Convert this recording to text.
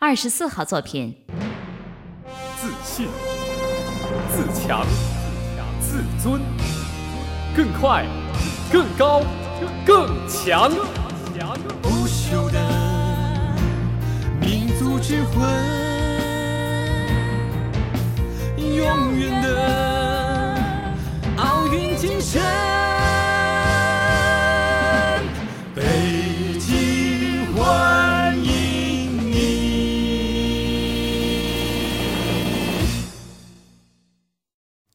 24号作品。 自信、自强、自尊，更快、更高、更强。 不朽的民族之魂。